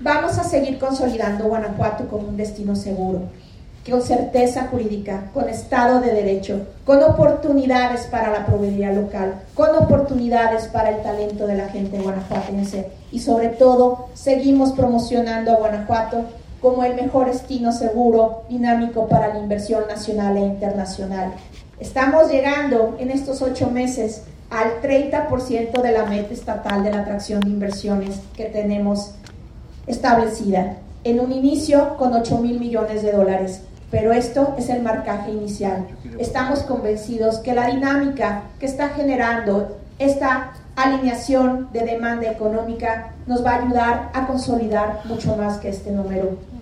Vamos a seguir consolidando Guanajuato como un destino seguro, con certeza jurídica, con Estado de Derecho, con oportunidades para la proveeduría local, con oportunidades para el talento de la gente guanajuatense y sobre todo seguimos promocionando a Guanajuato como el mejor destino seguro, dinámico para la inversión nacional e internacional. Estamos llegando en estos 8 meses al 30% de la meta estatal de la atracción de inversiones que tenemos establecida. En un inicio con 8,000 millones de dólares, pero esto es el marcaje inicial. Estamos convencidos que la dinámica que está generando esta alineación de demanda económica nos va a ayudar a consolidar mucho más que este número.